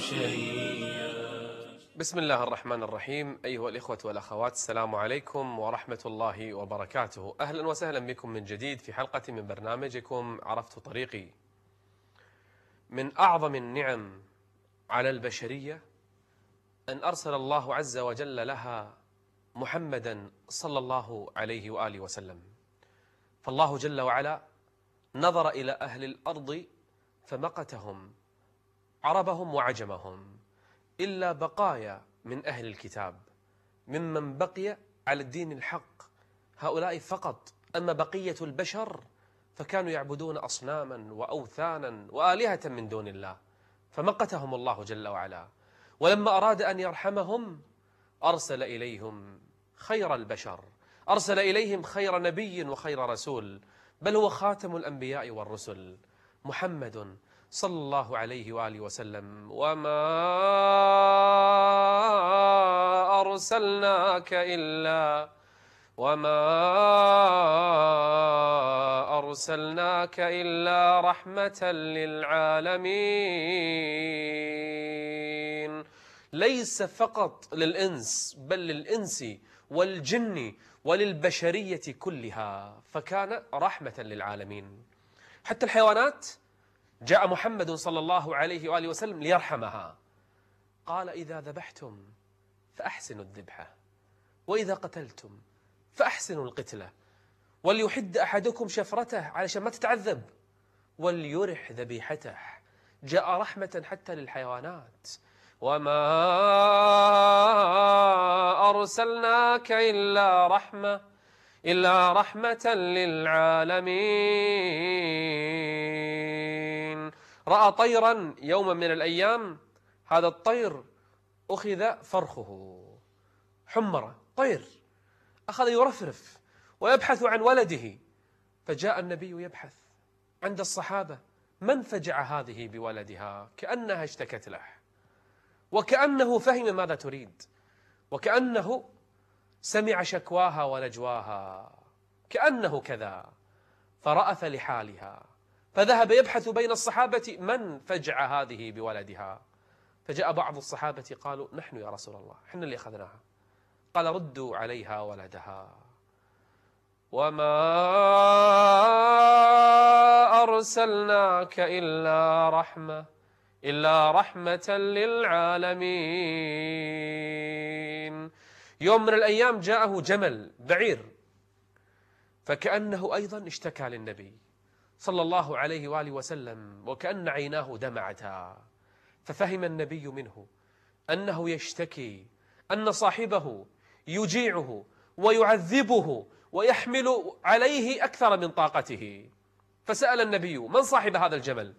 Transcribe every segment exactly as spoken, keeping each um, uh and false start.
البشرية. بسم الله الرحمن الرحيم. أيها الإخوة والأخوات، السلام عليكم ورحمة الله وبركاته. أهلا وسهلا بكم من جديد في حلقة من برنامجكم عرفت طريقي. من أعظم النعم على البشرية أن أرسل الله عز وجل لها محمدا صلى الله عليه وآله وسلم. فالله جل وعلا نظر إلى أهل الأرض فمقتهم عربهم وعجمهم إلا بقايا من أهل الكتاب ممن بقي على الدين الحق، هؤلاء فقط. أما بقية البشر فكانوا يعبدون أصناما وأوثانا وآلهة من دون الله، فمقتهم الله جل وعلا. ولما أراد أن يرحمهم أرسل إليهم خير البشر، أرسل إليهم خير نبي وخير رسول، بل هو خاتم الأنبياء والرسل، محمد صلى الله عليه وآله وسلم. وما أرسلناك إلا وما أرسلناك إلا رحمة للعالمين. ليس فقط للإنس بل للإنس والجن وللبشرية كلها، فكان رحمة للعالمين. حتى الحيوانات جاء محمد صلى الله عليه وآله وسلم ليرحمها. قال: إذا ذبحتم فأحسنوا الذبحة، وإذا قتلتم فأحسنوا القتلة، وليحد أحدكم شفرته علشان ما تتعذب، وليرح ذبيحته. جاء رحمة حتى للحيوانات. وما أرسلناك إلا رحمة إلا رحمة للعالمين. رأى طيرا يوما من الأيام، هذا الطير أخذ فرخه، حمرة طير، أخذ يرفرف ويبحث عن ولده. فجاء النبي يبحث عند الصحابة من فجع هذه بولدها، كأنها اشتكت له، وكأنه فهم ماذا تريد، وكأنه سمع شكواها ونجواها، كأنه كذا. فرأف لحالها، فذهب يبحث بين الصحابة من فجع هذه بولدها. فجاء بعض الصحابة قالوا: نحن يا رسول الله، احنا اللي أخذناها. قال: ردوا عليها ولدها. وما أرسلناك إلا رحمة إلا رحمة للعالمين. يوم من الأيام جاءه جمل بعير، فكأنه أيضا اشتكى للنبي صلى الله عليه وآله وسلم، وكأن عيناه دمعتا. ففهم النبي منه أنه يشتكي أن صاحبه يجيعه ويعذبه ويحمل عليه أكثر من طاقته. فسأل النبي: من صاحب هذا الجمل؟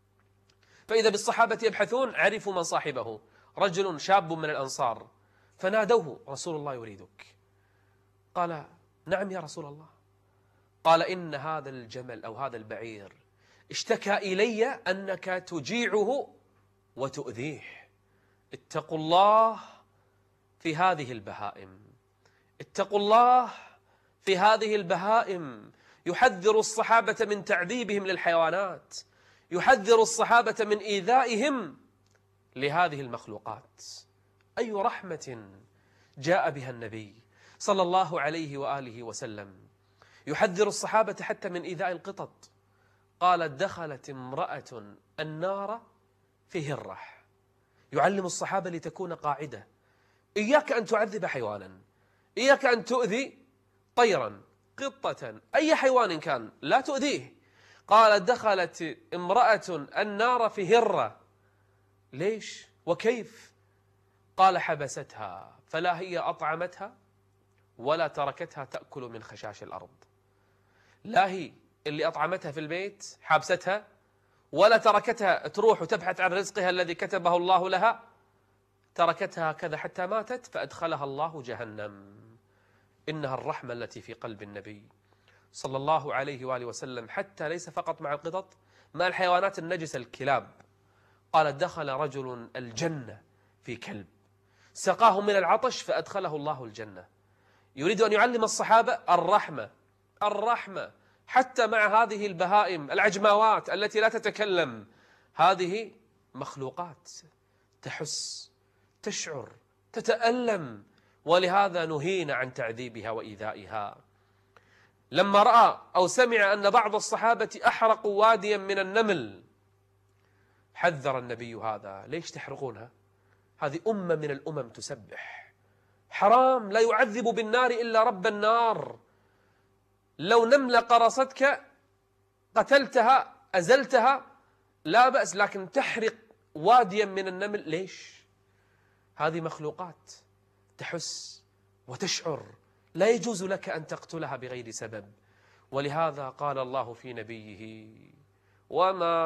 فإذا بالصحابة يبحثون، عرفوا من صاحبه، رجل شاب من الأنصار. فنادوه: رسول الله يريدك. قال: نعم يا رسول الله. قال: إن هذا الجمل أو هذا البعير اشتكى إلي أنك تجيعه وتؤذيه. اتقوا الله في هذه البهائم، اتقوا الله في هذه البهائم. يحذر الصحابة من تعذيبهم للحيوانات، يحذر الصحابة من إيذائهم لهذه المخلوقات. أي رحمة جاء بها النبي صلى الله عليه وآله وسلم. يحذر الصحابة حتى من إيذاء القطط. قالت: دخلت امرأة النار في هرة. يعلم الصحابة لتكون قاعدة: إياك أن تعذب حيوانا، إياك أن تؤذي طيرا، قطة، أي حيوان كان، لا تؤذيه. قالت: دخلت امرأة النار في هرة. ليش وكيف؟ قال: حبستها، فلا هي أطعمتها ولا تركتها تأكل من خشاش الأرض. لا هي اللي أطعمتها في البيت حابستها، ولا تركتها تروح وتبحث عن رزقها الذي كتبه الله لها، تركتها هكذا حتى ماتت فأدخلها الله جهنم. إنها الرحمة التي في قلب النبي صلى الله عليه وآله وسلم، حتى ليس فقط مع القطط، مع الحيوانات النجسة الكلاب. قال: دخل رجل الجنة في كلب، سقاه من العطش فأدخله الله الجنة. يريد أن يعلم الصحابة الرحمة، الرحمة حتى مع هذه البهائم العجماوات التي لا تتكلم. هذه مخلوقات تحس، تشعر، تتألم، ولهذا نهينا عن تعذيبها وإيذائها. لما رأى أو سمع أن بعض الصحابة أحرقوا واديا من النمل حذر النبي هذا. ليش تحرقونها؟ هذه أمة من الأمم تسبح، حرام، لا يعذب بالنار إلا رب النار. لو نملة قرصتك قتلتها أزلتها لا بأس، لكن تحرق واديا من النمل ليش؟ هذه مخلوقات تحس وتشعر، لا يجوز لك أن تقتلها بغير سبب. ولهذا قال الله في نبيه: وما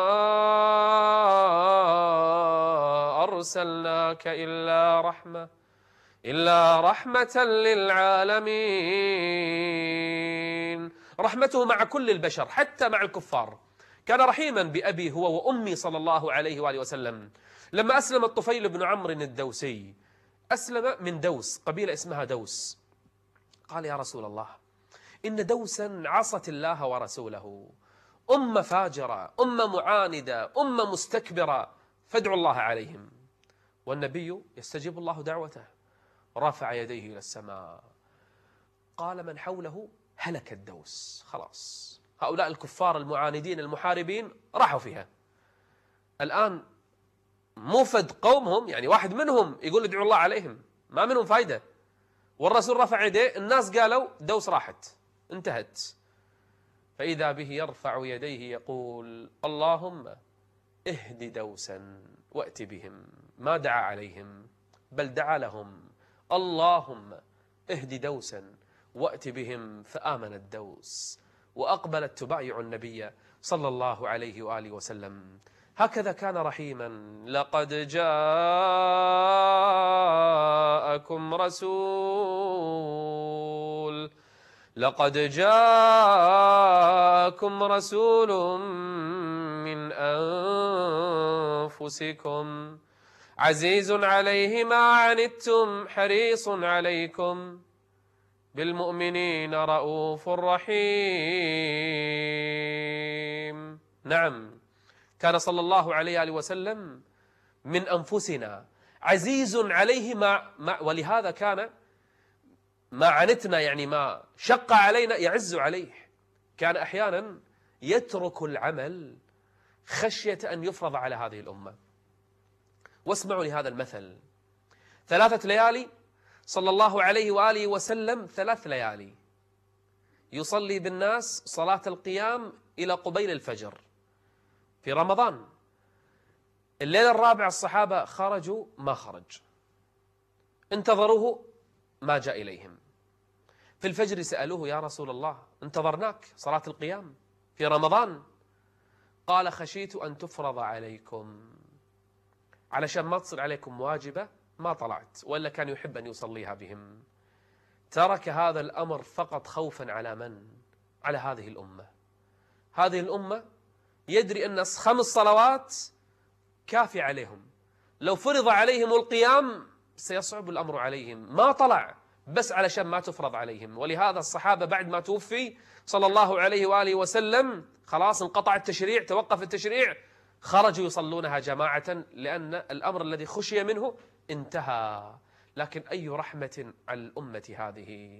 أرسلناك إلا رحمة إلا رحمة للعالمين. رحمته مع كل البشر حتى مع الكفار. كان رحيما بأبي هو وأمي صلى الله عليه وآله وسلم. لما أسلم الطفيل بن عمرو الدوسي، أسلم من دوس، قبيلة اسمها دوس، قال: يا رسول الله، إن دوسا عصت الله ورسوله، أمة فاجرة، أمة معاندة، أمة مستكبرة، فادعوا الله عليهم. والنبي يستجيب الله دعوته، رفع يديه إلى السماء، قال: من حوله هلك الدوس، خلاص هؤلاء الكفار المعاندين المحاربين راحوا فيها. الآن موفد قومهم، يعني واحد منهم يقول ادعوا الله عليهم، ما منهم فايدة، والرسول رفع يديه، الناس قالوا دوس راحت، انتهت. فإذا به يرفع يديه يقول: اللهم اهد دوسا وأت بهم. ما دعا عليهم بل دعا لهم: اللهم اهد دوسا وأت بهم. فآمن الدوس وأقبلت تبايع النبي صلى الله عليه وآله وسلم. هكذا كان رحيما. لقد جاءكم رسول لقد جاءكم رسول من أنفسكم عزيز عليه ما عنتم حريص عليكم بالمؤمنين رؤوف رحيم. نعم، كان صلى الله عليه وآله وسلم من أنفسنا، عزيز عليه ما, ما ولهذا كان ما عنتنا، يعني ما شق علينا يعز عليه. كان أحيانا يترك العمل خشية أن يفرض على هذه الأمة. واسمعوا لهذا المثل: ثلاثة ليالي صلى الله عليه وآله وسلم، ثلاث ليالي يصلي بالناس صلاة القيام إلى قبيل الفجر في رمضان. الليلة الرابعة الصحابة خرجوا، ما خرج، انتظروه ما جاء إليهم. في الفجر سألوه: يا رسول الله، انتظرناك صلاة القيام في رمضان. قال: خشيت أن تفرض عليكم، علشان ما تصير عليكم واجبة ما طلعت، وإلا كان يحب أن يصليها بهم. ترك هذا الأمر فقط خوفا على من؟ على هذه الأمة. هذه الأمة يدري أن خمس صلوات كافي عليهم، لو فرض عليهم القيام سيصعب الأمر عليهم، ما طلع بس علشان ما تفرض عليهم. ولهذا الصحابة بعد ما توفي صلى الله عليه وآله وسلم خلاص انقطع التشريع، توقف التشريع، خرجوا يصلونها جماعة، لأن الأمر الذي خشي منه انتهى. لكن أي رحمة على الأمة هذه.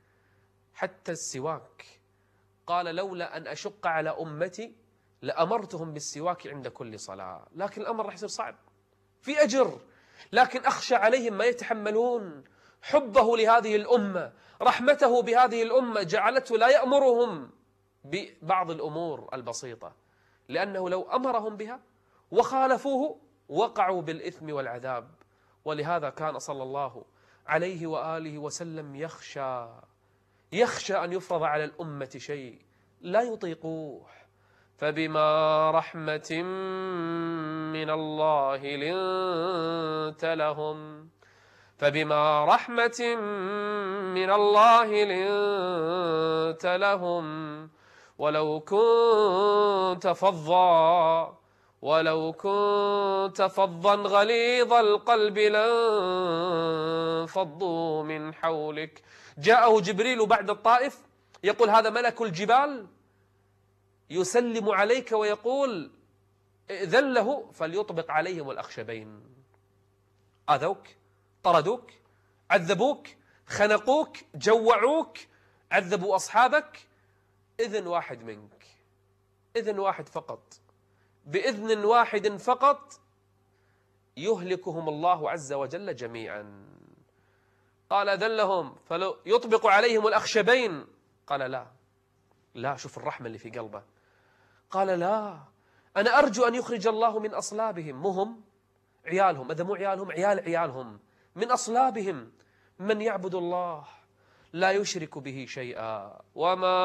حتى السواك قال: لولا أن أشق على أمتي لأمرتهم بالسواك عند كل صلاة. لكن الأمر راح يصير صعب، في أجر، لكن أخشى عليهم ما يتحملون. حبه لهذه الأمة، رحمته بهذه الأمة جعلته لا يأمرهم ببعض الأمور البسيطة، لأنه لو أمرهم بها وخالفوه وقعوا بالإثم والعذاب. ولهذا كان صلى الله عليه وآله وسلم يخشى يخشى أن يفرض على الأمة شيء لا يطيقوه. فبما رحمة من الله لنت لهم فبما رحمة من الله لنت لهم ولو كنت فظا ولو كنت فظا غليظ القلب لانفضوا من حولك. جاءه جبريل بعد الطائف يقول: هذا ملك الجبال يسلم عليك ويقول: ائذن له فليطبق عليهم الأخشبين. آذوك، طردوك، عذبوك، خنقوك، جوعوك، عذبوا أصحابك، إذن واحد منك، إذن واحد فقط، بإذن واحد فقط يهلكهم الله عز وجل جميعا. قال أذن لهم فلو يطبق عليهم الأخشبين؟ قال لا لا، شوف الرحمة اللي في قلبه. قال لا، أنا أرجو أن يخرج الله من أصلابهم، مهم عيالهم، إذا مو عيالهم عيال عيالهم، من أصلابهم من يعبد الله لا يشرك به شيئا وما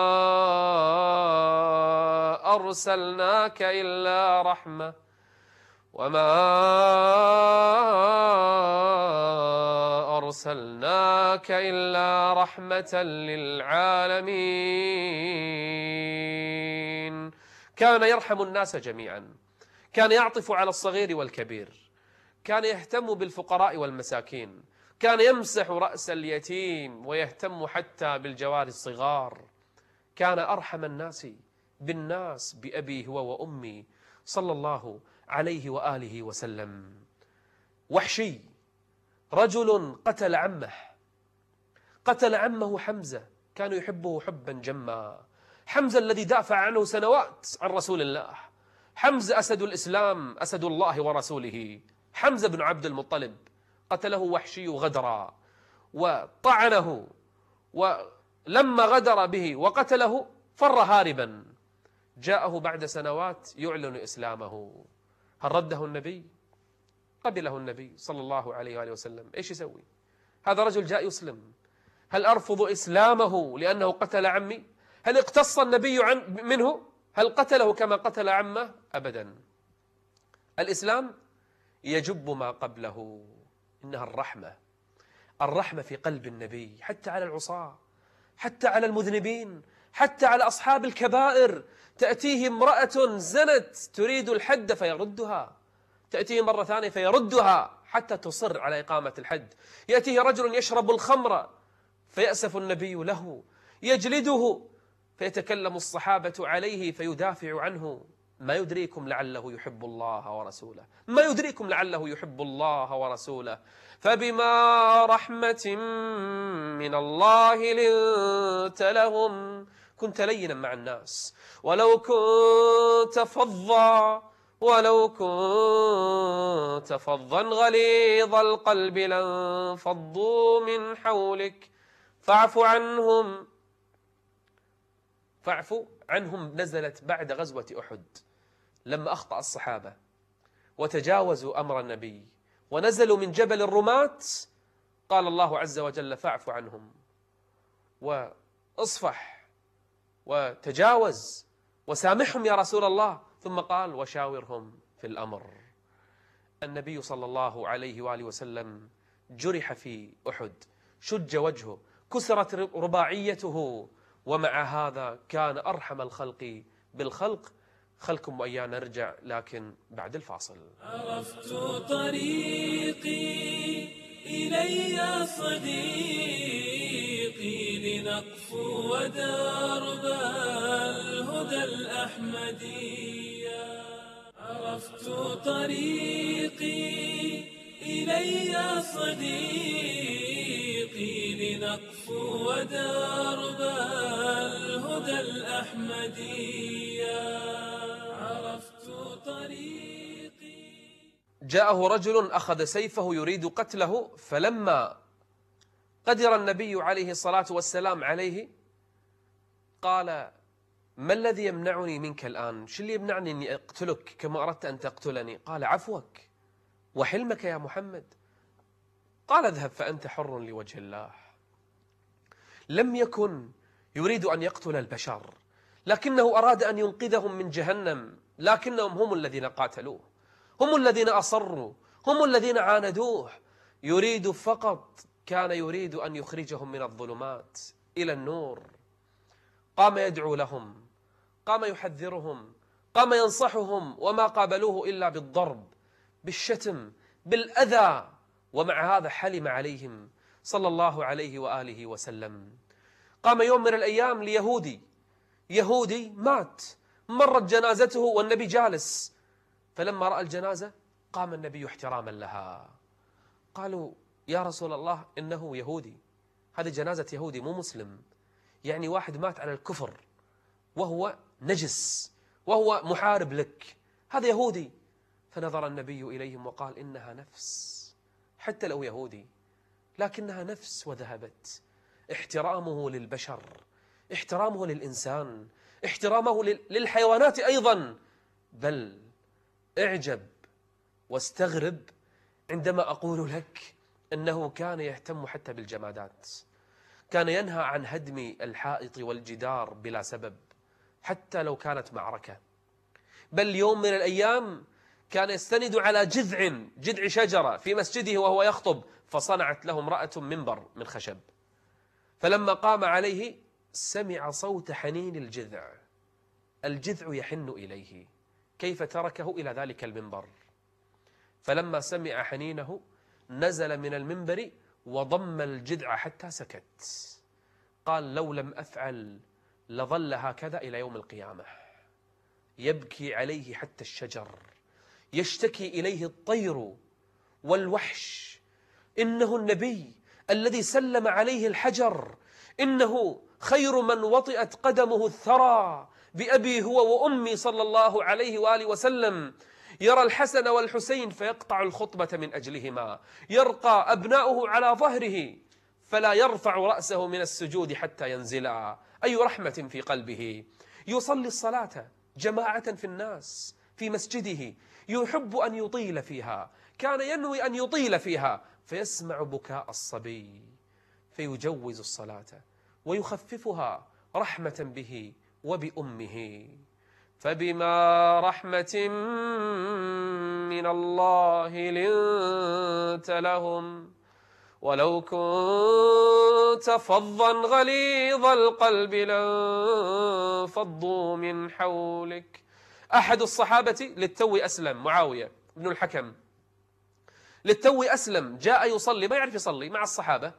أرسلناك إلا رحمة وما أرسلناك إلا رحمة للعالمين. كان يرحم الناس جميعا، كان يعطف على الصغير والكبير، كان يهتم بالفقراء والمساكين، كان يمسح رأس اليتيم ويهتم حتى بالجوار الصغار. كان أرحم الناس بالناس بأبي هو وأمي صلى الله عليه وآله وسلم. وحشي رجل قتل عمه، قتل عمه حمزة، كان يحبه حبا جما. حمزة الذي دافع عنه سنوات عن رسول الله، حمزة أسد الإسلام، أسد الله ورسوله، حمزة بن عبد المطلب، قتله وحشي غدرا وطعنه، ولما غدر به وقتله فر هاربا. جاءه بعد سنوات يعلن إسلامه. هل رده النبي؟ قبله النبي صلى الله عليه وآله وسلم. إيش يسوي؟ هذا رجل جاء يسلم، هل أرفض إسلامه لأنه قتل عمي؟ هل اقتص النبي عن منه؟ هل قتله كما قتل عمه؟ أبدا. الإسلام يجب ما قبله، إنها الرحمة، الرحمة في قلب النبي حتى على العصاة، حتى على المذنبين، حتى على أصحاب الكبائر. تأتيه امرأة زنت تريد الحد فيردها، تأتيه مرة ثانية فيردها حتى تصر على إقامة الحد. يأتيه رجل يشرب الخمر فيأسف النبي له، يجلده فيتكلم الصحابة عليه فيدافع عنه. ما يدريكم لعله يحب الله ورسوله، ما يدريكم لعله يحب الله ورسوله. فبما رحمة من الله لنت لهم، كنت لينا مع الناس، ولو كنت فظا ولو كنت فظا غليظ القلب لانفضوا من حولك فاعف عنهم فاعف عنهم نزلت بعد غزوة أحد، لما أخطأ الصحابة وتجاوزوا أمر النبي ونزلوا من جبل الرماة، قال الله عز وجل فاعف عنهم واصفح وتجاوز وسامحهم يا رسول الله، ثم قال وشاورهم في الأمر. النبي صلى الله عليه وآله وسلم جرح في أحد، شج وجهه، كسرت رباعيته، ومع هذا كان أرحم الخلق بالخلق. خلكم وإياه نرجع لكن بعد الفاصل. عرفت طريقي إلي صديقي لنقفو ودرب الهدى الأحمدي. عرفت طريقي إلي صديقي لنقفو ودرب الهدى الأحمدي. عرفت طريقي. جاءه رجل أخذ سيفه يريد قتله، فلما قدر النبي عليه الصلاة والسلام عليه قال ما الذي يمنعني منك الآن؟ شو اللي يمنعني أني أقتلك كما أردت أن تقتلني؟ قال عفوك وحلمك يا محمد. قال اذهب فأنت حر لوجه الله. لم يكن يريد أن يقتل البشر، لكنه أراد أن ينقذهم من جهنم، لكنهم هم الذين قاتلوه، هم الذين أصروا، هم الذين عاندوه. يريد فقط، كان يريد أن يخرجهم من الظلمات إلى النور. قام يدعو لهم، قام يحذرهم، قام ينصحهم، وما قابلوه إلا بالضرب، بالشتم، بالأذى، ومع هذا حلم عليهم صلى الله عليه وآله وسلم. قام يوم من الأيام ليهودي، يهودي مات، مرت جنازته والنبي جالس، فلما رأى الجنازة قام النبي احتراما لها. قالوا يا رسول الله إنه يهودي، هذه جنازة يهودي مو مسلم، يعني واحد مات على الكفر وهو نجس وهو محارب لك، هذا يهودي. فنظر النبي إليهم وقال إنها نفس، حتى لو يهودي لكنها نفس وذهبت. احترامه للبشر، احترامه للإنسان، احترامه للحيوانات أيضا. بل اعجب واستغرب عندما أقول لك أنه كان يهتم حتى بالجمادات، كان ينهى عن هدم الحائط والجدار بلا سبب حتى لو كانت معركة. بل يوم من الأيام كان يستند على جذع جذع شجرة في مسجده وهو يخطب، فصنعت له امرأة منبر من خشب، فلما قام عليه سمع صوت حنين الجذع، الجذع يحن إليه، كيف تركه إلى ذلك المنبر؟ فلما سمع حنينه نزل من المنبر وضم الجذع حتى سكت. قال لو لم أفعل لظل هكذا إلى يوم القيامة، يبكي عليه حتى الشجر، يشتكي إليه الطير والوحش. إنه النبي الذي سلم عليه الحجر، إنه خير من وطئت قدمه الثرى، بأبي هو وأمي صلى الله عليه وآله وسلم. يرى الحسن والحسين فيقطع الخطبة من أجلهما، يرقى أبناؤه على ظهره فلا يرفع رأسه من السجود حتى ينزلا. أي رحمة في قلبه. يصلي الصلاة جماعة في الناس في مسجده، يحب أن يطيل فيها، كان ينوي أن يطيل فيها، فيسمع بكاء الصبي فيجوز الصلاة ويخففها رحمة به وبأمه. فبما رحمة من الله لنت لهم ولو كنت فظا غليظ القلب لانفضوا من حولك. أحد الصحابة للتو أسلم، معاوية بن الحكم، للتو أسلم، جاء يصلي ما يعرف يصلي مع الصحابة،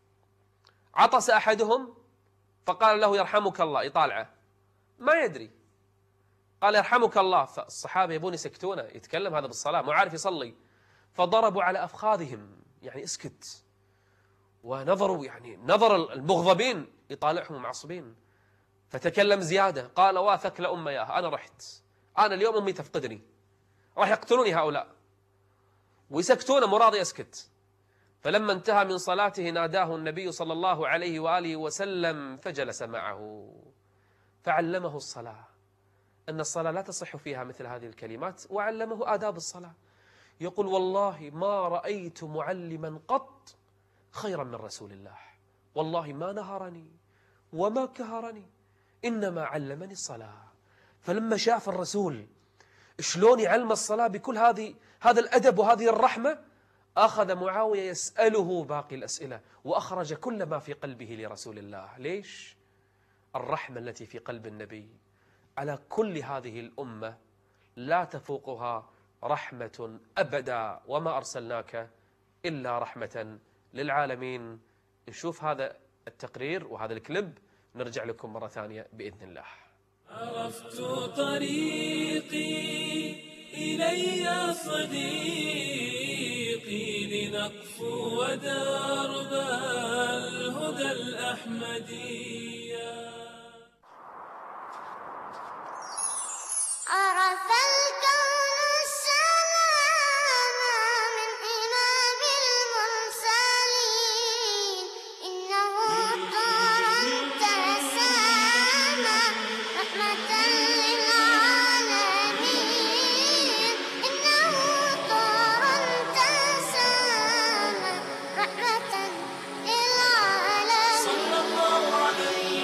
عطس أحدهم فقال له يرحمك الله، يطالعه ما يدري، قال يرحمك الله، فالصحابة يبون يسكتونه، يتكلم هذا بالصلاة مو عارف يصلي، فضربوا على أفخاذهم يعني اسكت، ونظروا يعني نظر المغضبين يطالعهم معصبين، فتكلم زيادة قال واثك لأم ياها، أنا رحت، أنا اليوم أمي تفقدني، راح يقتلوني هؤلاء، ويسكتونه مراضي يسكت. فلما انتهى من صلاته ناداه النبي صلى الله عليه وآله وسلم فجلس معه فعلمه الصلاة، أن الصلاة لا تصح فيها مثل هذه الكلمات، وعلمه آداب الصلاة. يقول والله ما رأيت معلما قط خيرا من رسول الله، والله ما نهرني وما كهرني، إنما علمني الصلاة. فلما شاف الرسول شلون يعلم الصلاة بكل هذه هذا الأدب وهذه الرحمة، أخذ معاوية يسأله باقي الأسئلة، وأخرج كل ما في قلبه لرسول الله. ليش؟ الرحمة التي في قلب النبي على كل هذه الأمة لا تفوقها رحمة أبدا، وما أرسلناك إلا رحمة للعالمين. نشوف هذا التقرير وهذا الكليب، نرجع لكم مرة ثانية بإذن الله. عرفت طريقي إلي صديقي، لنقفو ودرب الهدى الأحمدية. عرف الكون السلام من إمام المرسلين، إنه طار تسامى رحمة للعالمين، إنه طار تسامى رحمة للعالمين. صلى الله عليه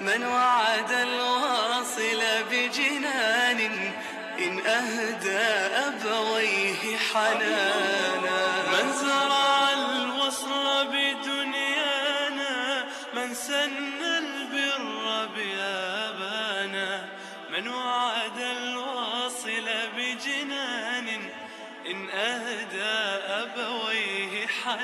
من وعد الواصل بجنان إن أهدى أبويه حنانا، من زرع الوصل بدنيانا، من سن البر بآبانا، من وعد الواصل بجنان إن أهدى أبويه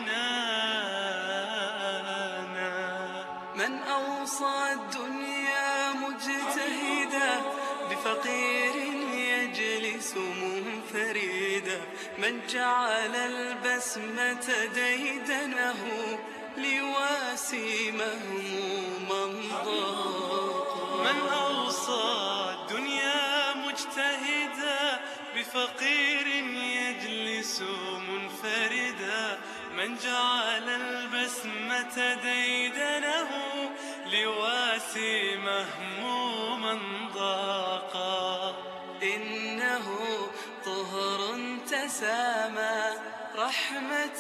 حنانا، من أوصى الدنيا مجتهدا بفقير يجلس منفردا، من جعل البسمة ديدنه ليواسي مهموما ضاقا، من أوصى الدنيا مجتهدا بفقير يجلس منفردا، من جعل البسمة ديدنه ليواسي مهموما ضاقا، إنه طهر تسامى رحمة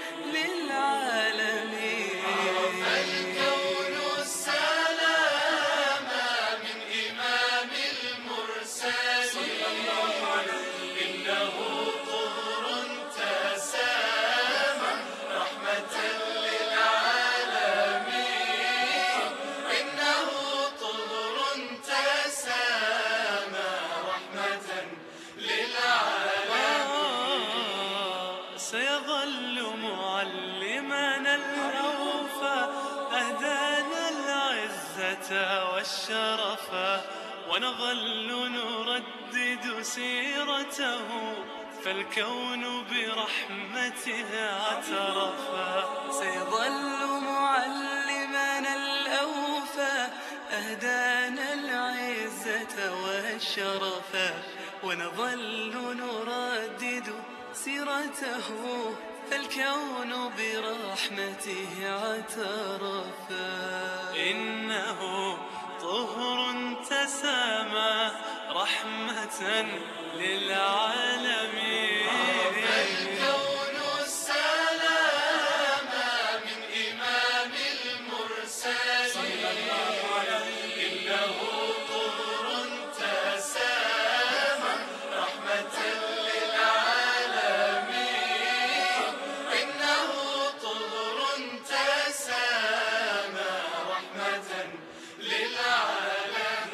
للعالمين، الكون السلام من إمام المرسلين صلى الله عليه، إنه طهر تسامى رحمة للعالمين، إنه طهر تسامى رحمة للعالمين، سيظل معلمنا الأوفى أهدانا العزة والشرفا، ونظل نردد سيرته فالكون برحمته اعترفا، سيظل معلمنا الأوفى أهدانا العزة والشرفا، ونظل نردد سيرته فالكون برحمته اعترفا، إنه طهر تسامى رحمة للعالمين، الكون السلام من إمام المرسلين صلى الله عليه، إنه طهر تسامى رحمة للعالمين، إنه طهر تسامى رحمة للعالمين.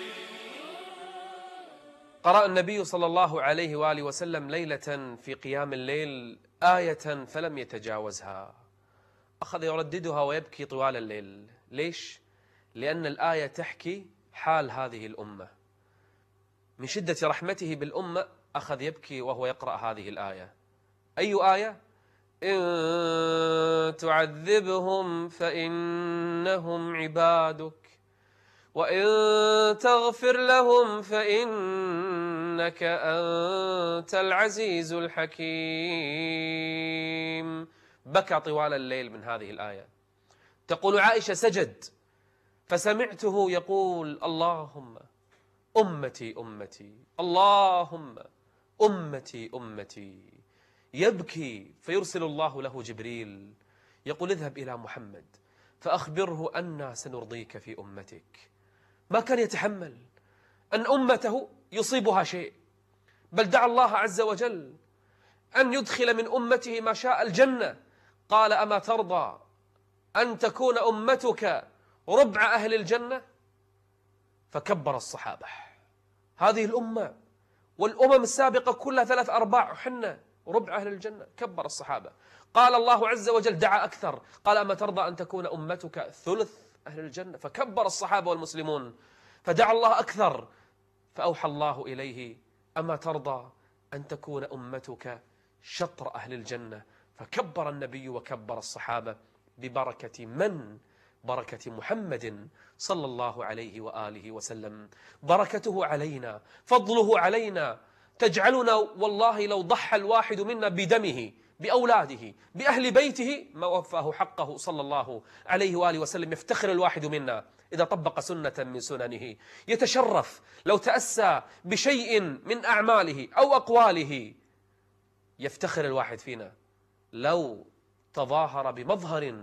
قرأ النبي صلى الله عليه وآله وسلم ليلة في قيام الليل آية فلم يتجاوزها، أخذ يرددها ويبكي طوال الليل. ليش؟ لأن الآية تحكي حال هذه الأمة، من شدة رحمته بالأمة أخذ يبكي وهو يقرأ هذه الآية. أي آية؟ إن تعذبهم فإنهم عبادك وإن تغفر لهم فإنك أنت العزيز الحكيم. بكى طوال الليل من هذه الآية. تقول عائشة سجد فسمعته يقول اللهم أمتي أمتي، اللهم أمتي أمتي. يبكي فيرسل الله له جبريل يقول اذهب إلى محمد فأخبره أنا سنرضيك في أمتك. ما كان يتحمل أن أمته يصيبها شيء، بل دعا الله عز وجل أن يدخل من أمته ما شاء الجنة. قال أما ترضى أن تكون أمتك ربع أهل الجنة؟ فكبر الصحابة. هذه الأمة والأمم السابقة كلها ثلاث أرباع حنة ربع أهل الجنة. كبر الصحابة. قال الله عز وجل دعا أكثر، قال أما ترضى أن تكون أمتك ثلث أهل الجنة؟ فكبر الصحابة والمسلمون. فدعا الله أكثر، فأوحى الله إليه أما ترضى أن تكون أمتك شطر أهل الجنة؟ فكبر النبي وكبر الصحابة ببركة من؟ بركة محمد صلى الله عليه وآله وسلم. بركته علينا، فضله علينا، تجعلنا والله لو ضحى الواحد منا بدمه بأولاده بأهل بيته ما وفاه حقه صلى الله عليه وآله وسلم. يفتخر الواحد منا إذا طبق سنة من سننه، يتشرف لو تأسى بشيء من أعماله أو أقواله. يفتخر الواحد فينا لو تظاهر بمظهر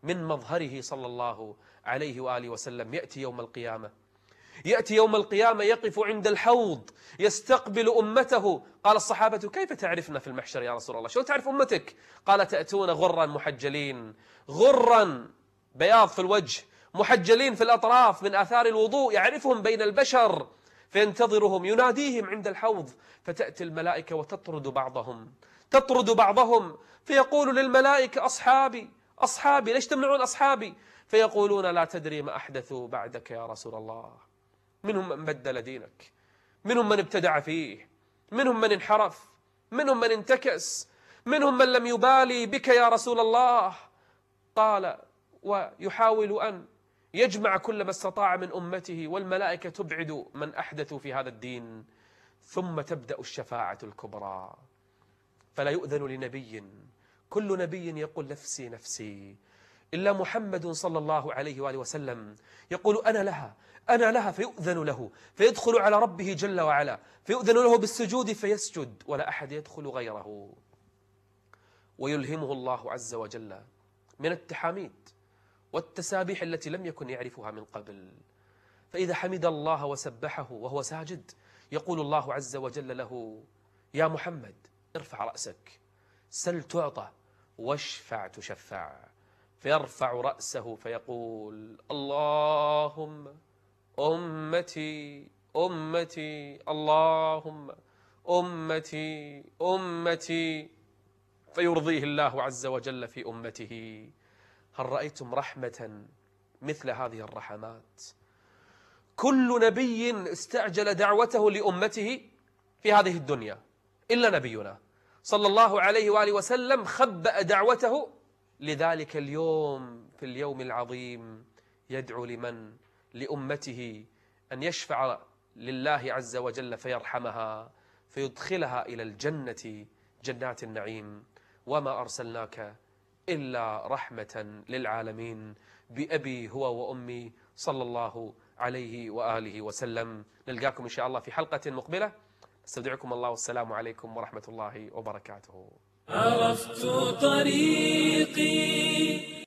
من مظهره صلى الله عليه وآله وسلم. يأتي يوم القيامة يأتي يوم القيامة يقف عند الحوض يستقبل أمته. قال الصحابة: كيف تعرفنا في المحشر يا رسول الله؟ شو تعرف أمتك؟ قال: تأتون غرا محجلين، غرا بياض في الوجه، محجلين في الأطراف من آثار الوضوء، يعرفهم بين البشر، فينتظرهم يناديهم عند الحوض، فتأتي الملائكة وتطرد بعضهم تطرد بعضهم فيقول للملائكة: أصحابي أصحابي، ليش تمنعون أصحابي؟ فيقولون: لا تدري ما أحدثوا بعدك يا رسول الله. منهم من بدل دينك، منهم من ابتدع فيه، منهم من انحرف، منهم من انتكس، منهم من لم يبالي بك يا رسول الله. قال: ويحاول أن يجمع كل ما استطاع من أمته، والملائكة تبعد من أحدثوا في هذا الدين. ثم تبدأ الشفاعة الكبرى، فلا يؤذن لنبي، كل نبي يقول: نفسي نفسي، إلا محمد صلى الله عليه وآله وسلم يقول: أنا لها أنا لها، فيؤذن له، فيدخل على ربه جل وعلا، فيؤذن له بالسجود فيسجد، ولا أحد يدخل غيره. ويلهمه الله عز وجل من التحاميد والتسابيح التي لم يكن يعرفها من قبل. فإذا حمد الله وسبحه وهو ساجد، يقول الله عز وجل له: يا محمد، ارفع رأسك، سل تعطى، واشفع تشفع. فيرفع رأسه فيقول: اللهم أمتي أمتي، اللهم أمتي أمتي، فيرضيه الله عز وجل في أمته. هل رأيتم رحمة مثل هذه الرحمات؟ كل نبي استعجل دعوته لأمته في هذه الدنيا إلا نبينا صلى الله عليه وآله وسلم، خبأ دعوته لذلك اليوم. في اليوم العظيم يدعو لمن؟ لأمته، أن يشفع لله عز وجل فيرحمها، فيدخلها إلى الجنة، جنات النعيم. وما أرسلناك إلا رحمة للعالمين، بأبي هو وأمي صلى الله عليه وآله وسلم. نلقاكم إن شاء الله في حلقة مقبلة. استودعكم الله، والسلام عليكم ورحمة الله وبركاته. عرفت طريقي